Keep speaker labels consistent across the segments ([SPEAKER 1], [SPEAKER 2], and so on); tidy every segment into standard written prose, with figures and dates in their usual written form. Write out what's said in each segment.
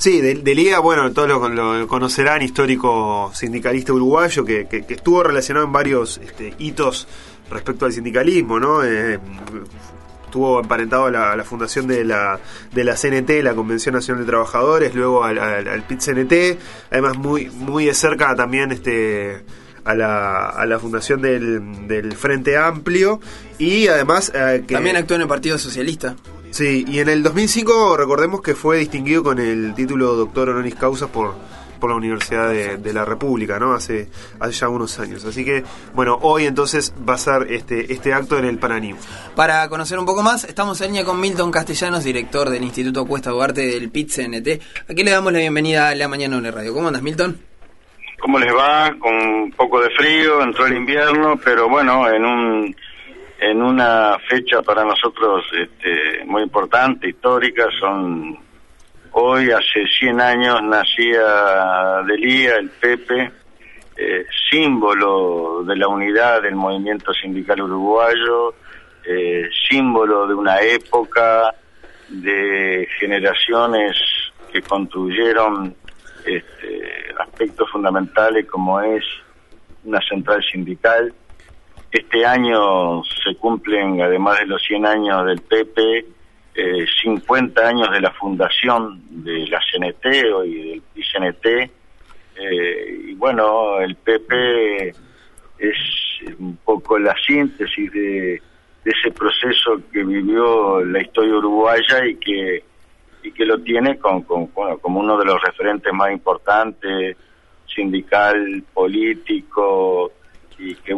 [SPEAKER 1] Sí, de Lía, bueno, todos lo conocerán, histórico sindicalista uruguayo que estuvo relacionado en varios hitos respecto al sindicalismo, ¿no? Estuvo emparentado a la fundación de la CNT, la Convención Nacional de Trabajadores, luego al PIT-CNT, además muy de cerca también a la fundación del Frente Amplio, y además
[SPEAKER 2] también actuó en el Partido Socialista.
[SPEAKER 1] Sí, y en el 2005 recordemos que fue distinguido con el título doctor honoris causa por la Universidad de la República, ¿no? Hace ya unos años. Así que, bueno, hoy entonces va a ser este acto en el Paraninfo.
[SPEAKER 2] Para conocer un poco más, estamos en línea con Milton Castellanos, director del Instituto Cuesta Duarte del PIT-CNT. Aquí le damos la bienvenida a La Mañana de Radio. ¿Cómo andas, Milton?
[SPEAKER 3] ¿Cómo les va? Con un poco de frío, entró el invierno, pero bueno, en una fecha para nosotros muy importante, histórica. Hoy, hace 100 años, nacía Delía, el Pepe, símbolo de la unidad del movimiento sindical uruguayo, símbolo de una época, de generaciones que construyeron aspectos fundamentales como es una central sindical. Este año se cumplen, además de los 100 años del PP, 50 años de la fundación de la CNT y del PIT-CNT, y bueno, el PP es un poco la síntesis de ese proceso que vivió la historia uruguaya y que lo tiene como uno de los referentes más importantes, sindical, político, y que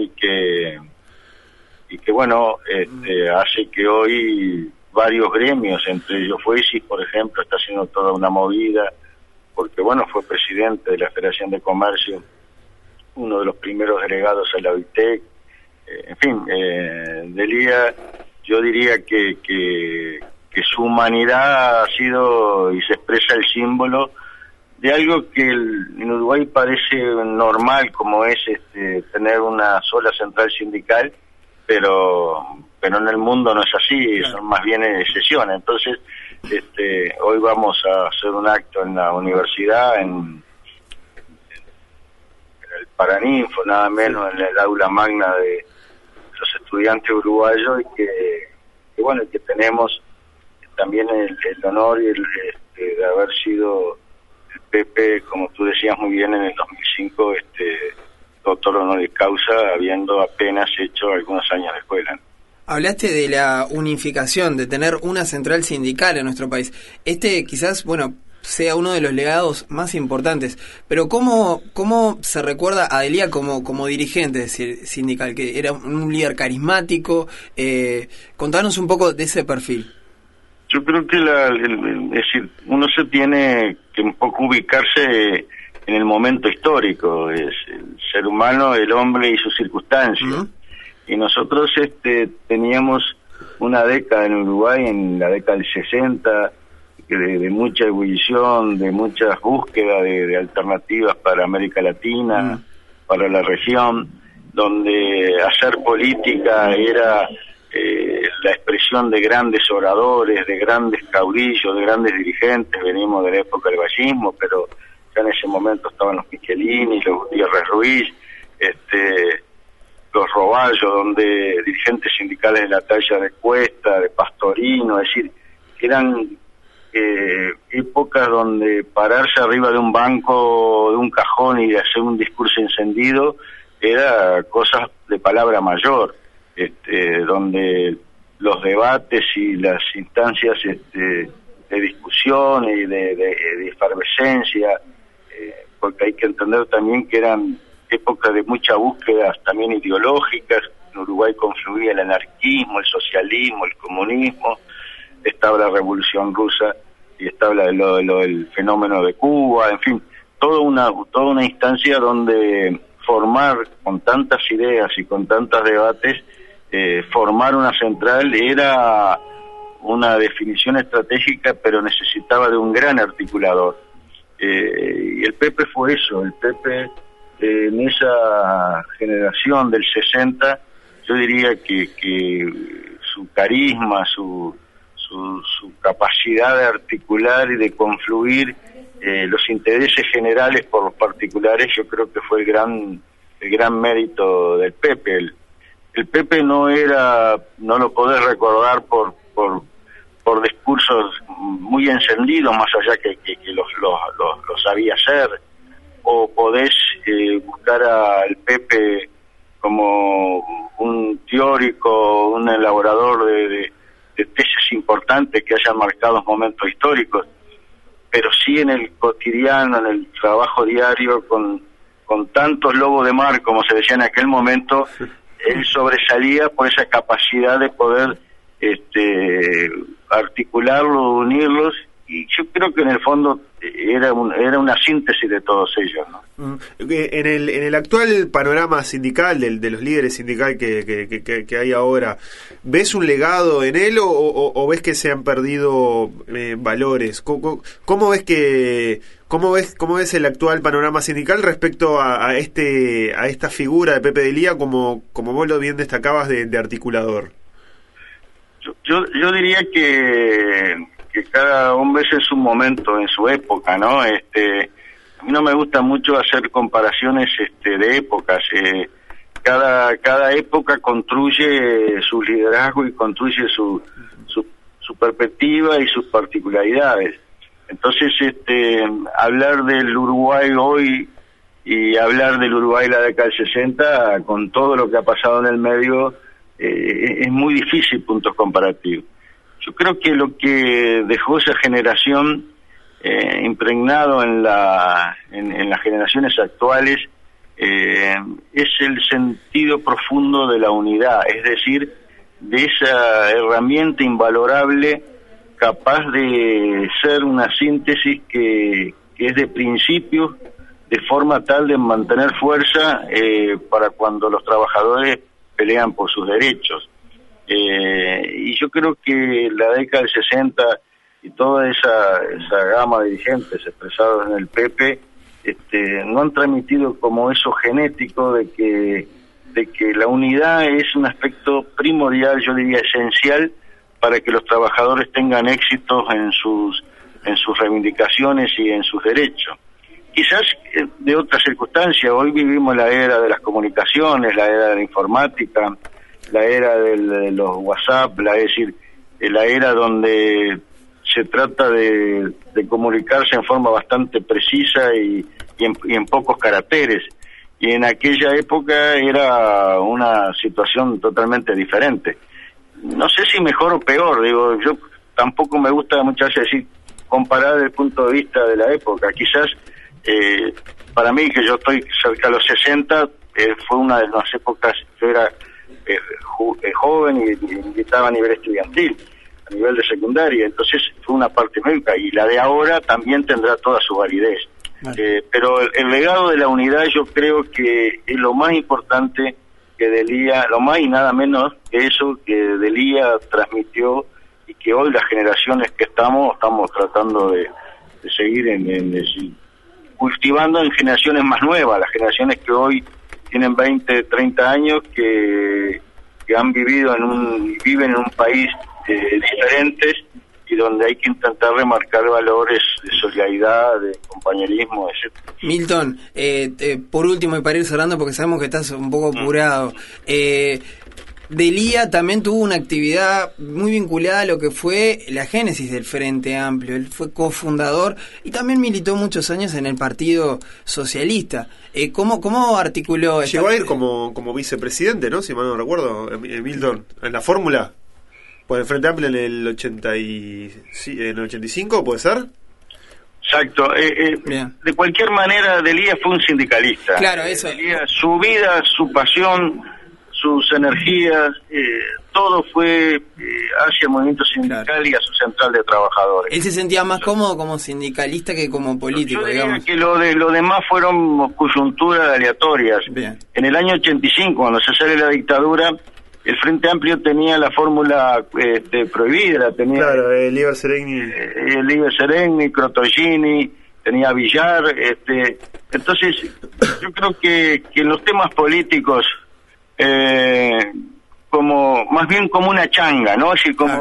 [SPEAKER 3] hace que hoy varios gremios, entre ellos FUESIS, por ejemplo, está haciendo toda una movida, porque fue presidente de la Federación de Comercio, uno de los primeros delegados a la OITEC, en fin, Delía, yo diría que su humanidad ha sido y se expresa el símbolo de algo que en Uruguay parece normal, como es tener una sola central sindical, pero en el mundo no es así, son más bien excepciones. Entonces, hoy vamos a hacer un acto en la universidad, en el Paraninfo, nada menos, en el aula magna de los estudiantes uruguayos, y que tenemos también el honor y de haber sido el Pepe, como tú decías muy bien, en el 2005, doctor honoris causa, habiendo apenas hecho algunos años de escuela.
[SPEAKER 2] Hablaste de la unificación, de tener una central sindical en nuestro país. Quizás, sea uno de los legados más importantes, pero ¿cómo se recuerda a Delía como dirigente sindical? Que era un líder carismático. Contanos un poco de ese perfil.
[SPEAKER 3] Yo creo que es decir, uno se tiene que un poco ubicarse en el momento histórico, es el ser humano, el hombre y sus circunstancias. Uh-huh. Y nosotros teníamos una década en Uruguay, en la década del 60, de mucha ebullición, de muchas búsquedas de alternativas para América Latina, para la región, donde hacer política era la expresión de grandes oradores, de grandes caudillos, de grandes dirigentes. Venimos de la época del vallismo, pero ya en ese momento estaban los Michelini, los Gutiérrez Ruiz, los Roballos, donde dirigentes sindicales de la talla de Cuesta, de Pastorino, es decir, eran épocas donde pararse arriba de un banco, de un cajón y hacer un discurso encendido era cosas de palabra mayor, donde los debates y las instancias de discusión y de efervescencia, porque hay que entender también que eran épocas de muchas búsquedas también ideológicas. En Uruguay confluía el anarquismo, el socialismo, el comunismo, estaba la Revolución Rusa y estaba el fenómeno de Cuba, en fin, toda una instancia donde formar con tantas ideas y con tantos debates, formar una central era una definición estratégica, pero necesitaba de un gran articulador. Y el Pepe fue eso, el Pepe en esa generación del 60, yo diría que su carisma, su su capacidad de articular y de confluir los intereses generales por los particulares, yo creo que fue el gran mérito del Pepe. El Pepe no lo podés recordar por discursos muy encendidos, más allá que lo sabía hacer, o podés buscar al Pepe como un teórico, un elaborador de tesis importantes que hayan marcado momentos históricos, pero sí en el cotidiano, en el trabajo diario, con tantos lobos de mar, como se decía en aquel momento, él sobresalía por esa capacidad de poder articularlos, unirlos, y yo creo que en el fondo era una síntesis de todos ellos, ¿no?
[SPEAKER 1] En el actual panorama sindical de los líderes sindicales que hay ahora, ¿ves un legado en él o ves que se han perdido valores? ¿Cómo ves el actual panorama sindical respecto a esta figura de Pepe Delía, como vos lo bien destacabas, de articulador?
[SPEAKER 3] Yo diría que cada hombre es en su momento, en su época, ¿no? A mí no me gusta mucho hacer comparaciones de épocas. Cada época construye su liderazgo y construye su perspectiva y sus particularidades. Entonces, hablar del Uruguay hoy y hablar del Uruguay la década del 60, con todo lo que ha pasado en el medio, es muy difícil puntos comparativos. Yo creo que lo que dejó esa generación impregnado en las generaciones actuales es el sentido profundo de la unidad, es decir, de esa herramienta invalorable capaz de ser una síntesis que es de principios, de forma tal de mantener fuerza para cuando los trabajadores pelean por sus derechos. Y yo creo que la década del 60 y toda esa gama de dirigentes expresados en el Pepe no han transmitido como eso genético de que la unidad es un aspecto primordial, yo diría esencial, para que los trabajadores tengan éxitos en sus reivindicaciones y en sus derechos. Quizás de otras circunstancias, hoy vivimos la era de las comunicaciones, la era de la informática, la era de los WhatsApp, es decir, la era donde se trata de comunicarse en forma bastante precisa y en pocos caracteres. Y en aquella época era una situación totalmente diferente. No sé si mejor o peor, digo, yo tampoco me gusta muchas veces decir, comparar desde el punto de vista de la época. Quizás, para mí, que yo estoy cerca de los 60, fue una de las épocas, yo era joven y estaba a nivel estudiantil, a nivel de secundaria, entonces fue una parte médica, y la de ahora también tendrá toda su validez. Vale. Pero el legado de la unidad yo creo que es lo más importante que Delía, lo más y nada menos que eso que Delía transmitió, y que hoy las generaciones que estamos tratando de seguir cultivando en generaciones más nuevas, las generaciones que hoy tienen 20, 30 años, que han vivido viven en un país diferentes, y donde hay que intentar remarcar valores de solidaridad, de compañerismo, etc.
[SPEAKER 2] Milton, por último, y para ir cerrando, porque sabemos que estás un poco apurado, Delía también tuvo una actividad muy vinculada a lo que fue la génesis del Frente Amplio. Él fue cofundador y también militó muchos años en el Partido Socialista. ¿Cómo articuló?
[SPEAKER 1] Llegó a ir como vicepresidente, ¿no? Si mal no recuerdo, Milton, en la fórmula por el Frente Amplio en el 85, ¿puede ser?
[SPEAKER 3] Exacto. De cualquier manera, Delía fue un sindicalista.
[SPEAKER 2] Claro, eso.
[SPEAKER 3] Delía, su vida, su pasión, sus energías, todo fue hacia el movimiento sindical, claro, y a su central de trabajadores.
[SPEAKER 2] Él se sentía más cómodo como sindicalista que como político,
[SPEAKER 3] yo diría,
[SPEAKER 2] digamos.
[SPEAKER 3] Que lo demás fueron coyunturas aleatorias.
[SPEAKER 2] Bien.
[SPEAKER 3] En el año 85, cuando se sale la dictadura, el Frente Amplio tenía la fórmula prohibida, tenía,
[SPEAKER 1] claro, Liber
[SPEAKER 3] Seregni, Crotogini, tenía Villar, entonces yo creo que en los temas políticos, como más bien como una changa, ¿no? Es decir, como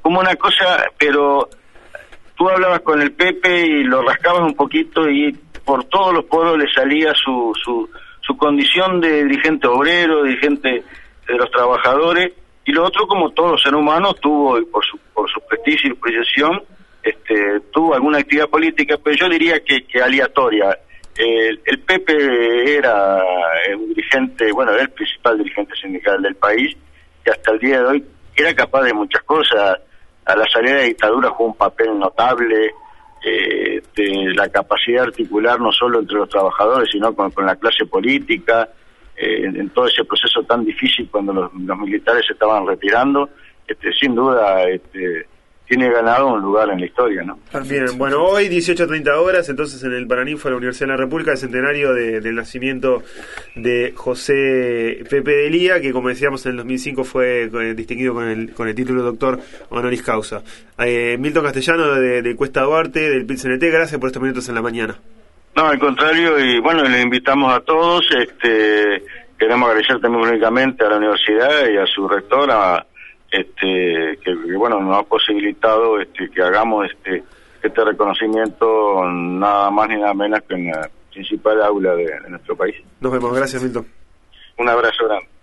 [SPEAKER 3] como una cosa, pero tú hablabas con el Pepe y lo rascabas un poquito y por todos los poros le salía su condición de dirigente obrero, dirigente de los trabajadores, y lo otro, como todo ser humano, tuvo, por su prestigio y proyección, tuvo alguna actividad política, pero yo diría que aleatoria. El Pepe era un dirigente, bueno, era el principal dirigente sindical del país, que hasta el día de hoy era capaz de muchas cosas. A la salida de la dictadura jugó un papel notable, de la capacidad de articular no solo entre los trabajadores, sino con la clase política, en todo ese proceso tan difícil cuando los militares se estaban retirando. Sin duda tiene ganado un lugar en la historia, ¿no?
[SPEAKER 1] Bien, bueno, hoy 18:30 entonces en el Paraninfo de la Universidad de la República, el centenario del nacimiento de José Pepe Delía, que como decíamos en el 2005 fue distinguido con el título de doctor honoris causa. Milton Castellano de Cuesta Duarte, del PIT-CNT, gracias por estos minutos en la mañana.
[SPEAKER 3] No, al contrario, y bueno, les invitamos a todos, queremos agradecer también públicamente a la universidad y a su rectora, que bueno, nos ha posibilitado que hagamos este reconocimiento nada más ni nada menos que en la principal aula de nuestro país.
[SPEAKER 1] Nos vemos, gracias Milton.
[SPEAKER 3] Un abrazo grande.